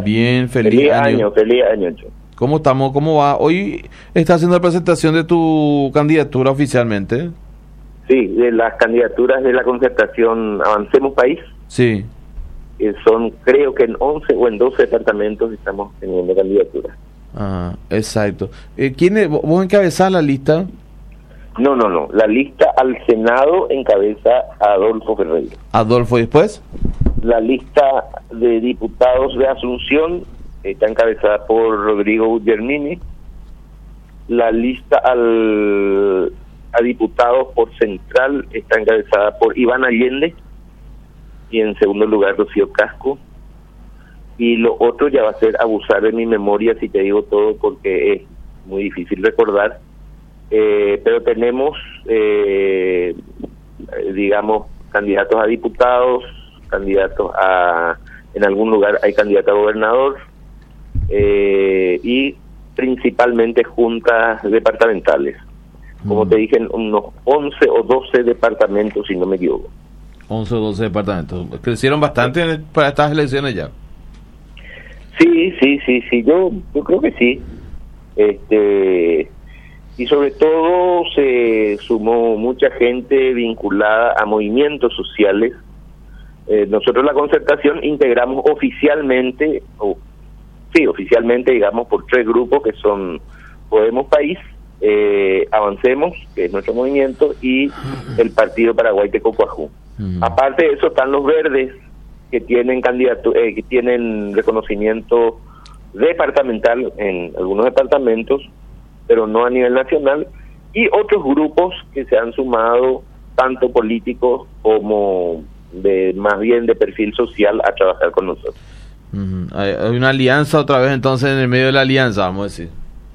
Bien, feliz año. Feliz año. ¿Cómo estamos? ¿Cómo va? Hoy está haciendo la presentación de tu candidatura oficialmente. Sí, de las candidaturas de la concertación Avancemos País. Sí. Son, creo que en 11 o en 12 departamentos estamos teniendo candidaturas. Ah, exacto. ¿Vos encabezás la lista? No. La lista al Senado encabeza a Adolfo Ferreira. ¿Adolfo y después? La lista de diputados de Asunción está encabezada por Rodrigo Guglielmini. La lista a diputados por Central está encabezada por Iván Allende. Y en segundo lugar Rocío Casco. Y lo otro ya va a ser abusar de mi memoria si te digo todo, porque es muy difícil recordar. Pero tenemos, digamos, candidatos a diputados, candidatos en algún lugar hay candidato a gobernador, y principalmente juntas departamentales. Como te dije, unos 11 o 12 departamentos, si no me equivoco. 11 o 12 departamentos. Crecieron bastante para estas elecciones ya. Sí, yo creo que sí. Y sobre todo se sumó mucha gente vinculada a movimientos sociales. Nosotros la concertación integramos oficialmente, digamos, por 3 grupos que son Podemos País, Avancemos, que es nuestro movimiento, y el Partido Paraguay Tecocuajú. Aparte de eso están los verdes, que tienen que tienen reconocimiento departamental en algunos departamentos, pero no a nivel nacional, y otros grupos que se han sumado, tanto políticos como más bien de perfil social, a trabajar con nosotros. Hay una alianza otra vez entonces en el medio de la alianza, vamos a decir.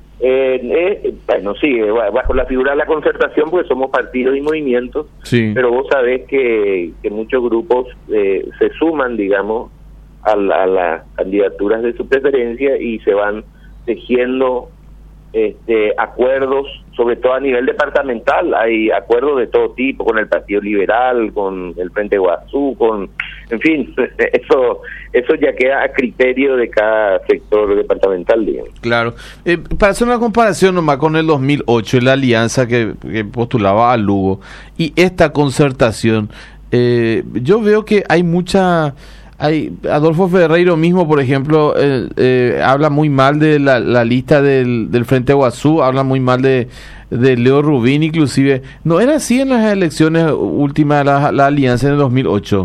Bueno, sí, bajo la figura de la concertación, pues somos partidos y movimientos, sí. Pero vos sabés que muchos grupos se suman, digamos, a las candidaturas de su preferencia y se van tejiendo acuerdos, sobre todo a nivel departamental. Hay acuerdos de todo tipo, con el Partido Liberal, con el Frente Guazú, en fin, eso ya queda a criterio de cada sector departamental, digamos. Claro. Para hacer una comparación nomás con el 2008 y la alianza que postulaba a Lugo y esta concertación, yo veo que hay Adolfo Ferreiro mismo, por ejemplo, habla muy mal de la lista del Frente Guazú, habla muy mal de Leo Rubín, inclusive. ¿No era así en las elecciones últimas, la alianza en el 2008?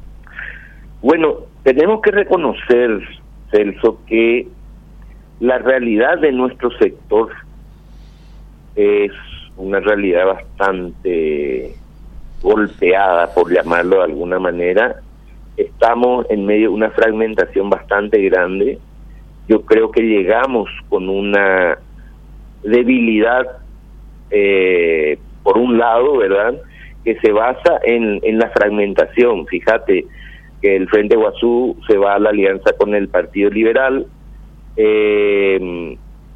Bueno, tenemos que reconocer, Celso, que la realidad de nuestro sector es una realidad bastante golpeada, por llamarlo de alguna manera. Estamos en medio de una fragmentación bastante grande. Yo creo que llegamos con una debilidad, por un lado, ¿verdad?, que se basa en la fragmentación. Fíjate que el Frente Guazú se va a la alianza con el Partido Liberal. El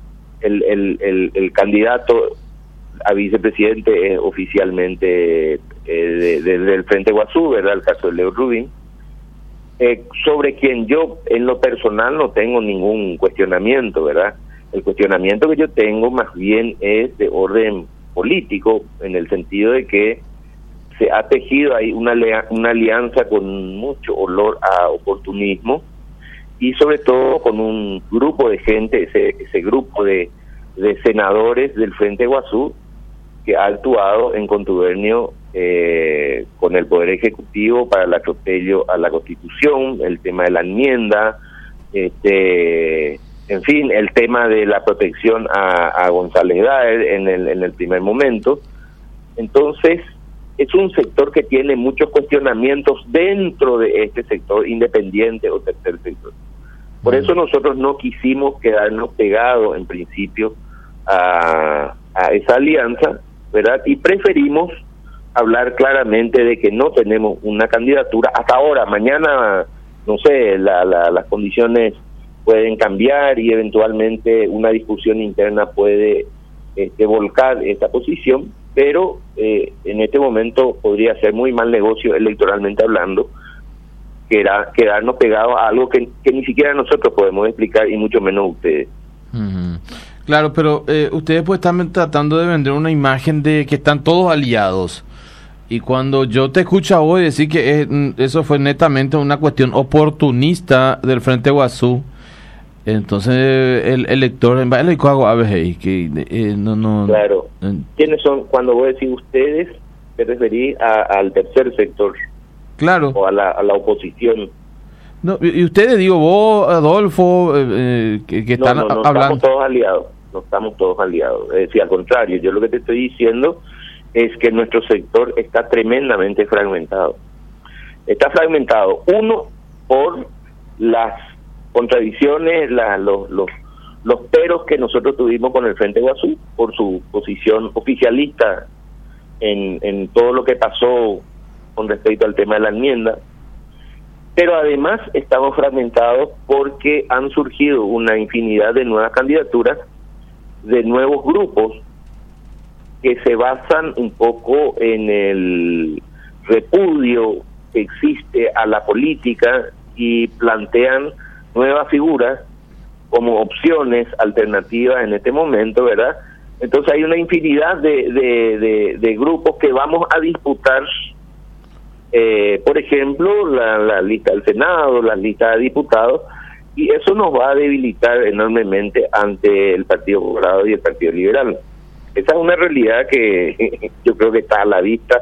candidato a vicepresidente es oficialmente del Frente Guazú, ¿verdad?, el caso de Leo Rubín. Sobre quien yo en lo personal no tengo ningún cuestionamiento, ¿verdad? El cuestionamiento que yo tengo más bien es de orden político, en el sentido de que se ha tejido ahí una alianza con mucho olor a oportunismo, y sobre todo con un grupo de gente, ese grupo de senadores del Frente Guazú, que ha actuado en contubernio con el Poder Ejecutivo para el atropello a la Constitución, el tema de la enmienda, en fin, el tema de la protección a González Daer en el primer momento. Entonces, es un sector que tiene muchos cuestionamientos dentro de este sector independiente o tercer sector. Por eso nosotros no quisimos quedarnos pegados en principio a esa alianza, ¿verdad? Y preferimos hablar claramente de que no tenemos una candidatura hasta ahora. Mañana, no sé, las condiciones pueden cambiar y eventualmente una discusión interna puede volcar esta posición, pero en este momento podría ser muy mal negocio electoralmente hablando quedarnos pegados a algo que ni siquiera nosotros podemos explicar y mucho menos ustedes. Ujú. Claro, pero ustedes pues están tratando de vender una imagen de que están todos aliados. Y cuando yo te escucho a vos decir que eso fue netamente una cuestión oportunista del Frente Guazú, entonces el elector en no. Claro. ¿Quiénes son? Cuando vos decís ustedes, te referís al tercer sector. Claro. O a la oposición. No, y ustedes, digo, vos, Adolfo, que están no hablando. No estamos todos aliados. Es decir, al contrario, yo lo que te estoy diciendo es que nuestro sector está tremendamente fragmentado. Está fragmentado, uno, por las contradicciones, los peros que nosotros tuvimos con el Frente Guazú, por su posición oficialista en todo lo que pasó con respecto al tema de la enmienda, pero además estamos fragmentados porque han surgido una infinidad de nuevas candidaturas, de nuevos grupos que se basan un poco en el repudio que existe a la política y plantean nuevas figuras como opciones alternativas en este momento, ¿verdad? Entonces hay una infinidad de grupos que vamos a disputar, por ejemplo, la lista del Senado, la lista de diputados, y eso nos va a debilitar enormemente ante el Partido Colorado y el Partido Liberal. Esa es una realidad que yo creo que está a la vista.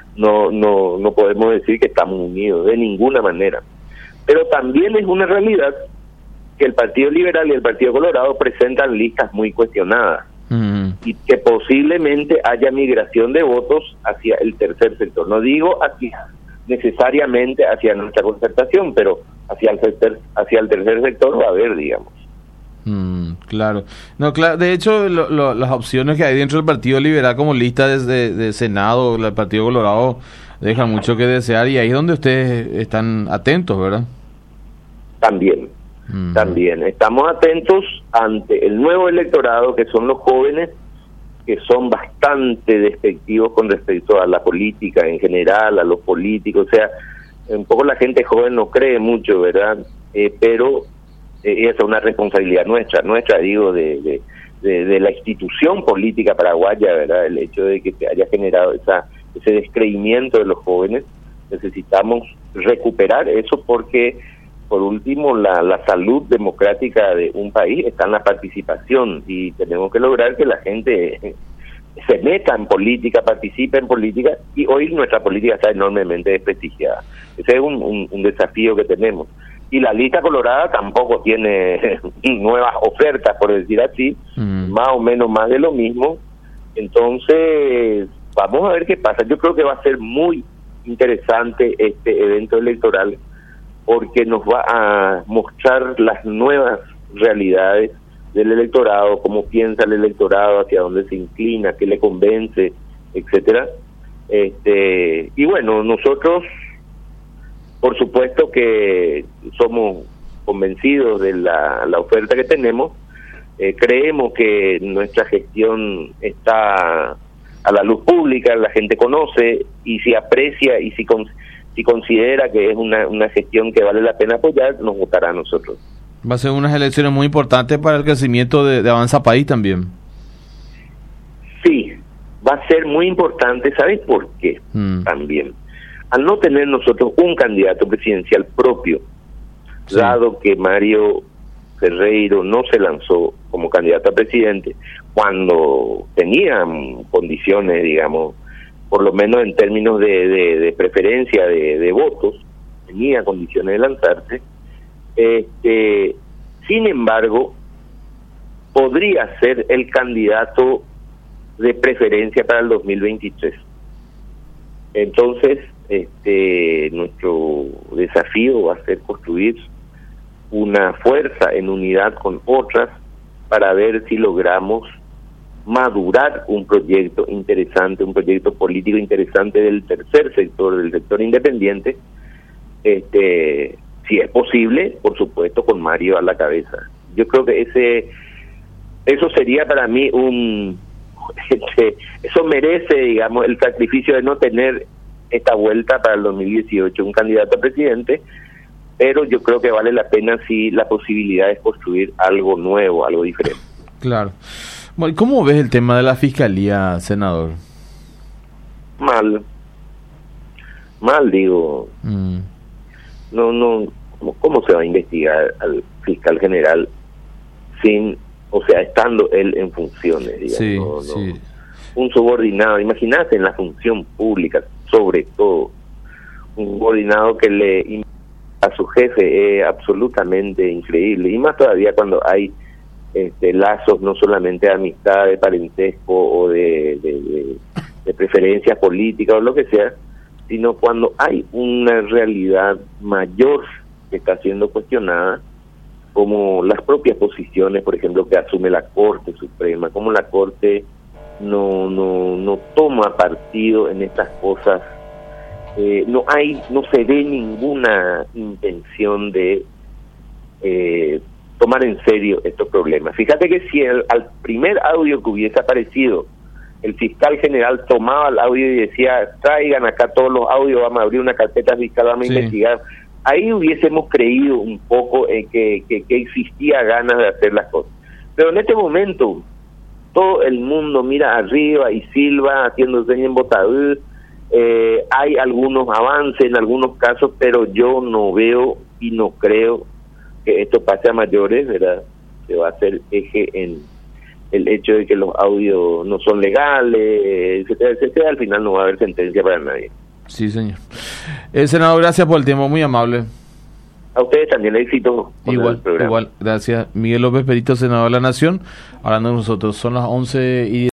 No podemos decir que estamos unidos de ninguna manera, pero también es una realidad que el Partido Liberal y el Partido Colorado presentan listas muy cuestionadas y que posiblemente haya migración de votos hacia el tercer sector. No digo necesariamente hacia nuestra concertación, pero hacia el tercer sector va a haber, digamos. Claro. No, claro. De hecho, las opciones que hay dentro del Partido Liberal como lista de Senado, el Partido Colorado, dejan mucho que desear, y ahí es donde ustedes están atentos, ¿verdad? También estamos atentos ante el nuevo electorado, que son los jóvenes, que son bastante despectivos con respecto a la política en general, a los políticos. O sea, un poco la gente joven no cree mucho, ¿verdad? Pero esa es una responsabilidad nuestra, digo, de la institución política paraguaya, ¿verdad? El hecho de que se haya generado ese descreimiento de los jóvenes. Necesitamos recuperar eso porque, por último, la salud democrática de un país está en la participación, y tenemos que lograr que la gente se meta en política, participe en política, y hoy nuestra política está enormemente desprestigiada. Ese es un desafío que tenemos. Y la lista colorada tampoco tiene nuevas ofertas, por decir así, más o menos más de lo mismo. Entonces, vamos a ver qué pasa. Yo creo que va a ser muy interesante este evento electoral, porque nos va a mostrar las nuevas realidades del electorado, cómo piensa el electorado, hacia dónde se inclina, qué le convence, etcétera. Y bueno, nosotros, por supuesto que somos convencidos de la oferta que tenemos. Creemos que nuestra gestión está a la luz pública, la gente conoce, y si aprecia y si considera que es una gestión que vale la pena apoyar, nos votará a nosotros. Va a ser unas elecciones muy importantes para el crecimiento de Avanza País también. Sí, va a ser muy importante. ¿Sabes por qué? También. Al no tener nosotros un candidato presidencial propio, sí, dado que Mario Ferreiro no se lanzó como candidato a presidente cuando tenía condiciones, digamos, por lo menos en términos de preferencia de votos, tenía condiciones de lanzarse. Sin embargo, podría ser el candidato de preferencia para el 2023. Entonces, nuestro desafío va a ser construir una fuerza en unidad con otras para ver si logramos madurar un proyecto interesante, un proyecto político interesante del tercer sector, del sector independiente, si es posible, por supuesto, con Mario a la cabeza. Yo creo que eso sería para mí eso merece, digamos, el sacrificio de no tener esta vuelta para el 2018 un candidato a presidente, pero yo creo que vale la pena si la posibilidad es construir algo nuevo, algo diferente. Claro. Bueno, ¿cómo ves el tema de la fiscalía, senador? Mal, digo. No, ¿cómo se va a investigar al fiscal general estando él en funciones, digamos? Sí, sí. Un subordinado, imagínate en la función pública, sobre todo, un subordinado que le a su jefe es absolutamente increíble, y más todavía cuando hay lazos no solamente de amistad, de parentesco o de preferencias políticas o lo que sea, sino cuando hay una realidad mayor que está siendo cuestionada, como las propias posiciones, por ejemplo, que asume la Corte Suprema, como la Corte no toma partido en estas cosas. No se ve ninguna intención de tomar en serio estos problemas. Fíjate que si al primer audio que hubiese aparecido, el fiscal general tomaba el audio y decía, traigan acá todos los audios, vamos a abrir una carpeta fiscal, vamos a investigar, ahí hubiésemos creído un poco que existía ganas de hacer las cosas. Pero en este momento, todo el mundo mira arriba y silba haciendo señas en botadura. Hay algunos avances en algunos casos, pero yo no veo y no creo que esto pase a mayores, ¿verdad? Se va a hacer eje en el hecho de que los audios no son legales, etcétera, etcétera. Al final no va a haber sentencia para nadie. Sí, señor. Senador, gracias por el tiempo, muy amable. A ustedes también, éxito con el programa. Igual, gracias. Miguel López Perito, senador de la Nación, hablando de nosotros. Son las 11:10.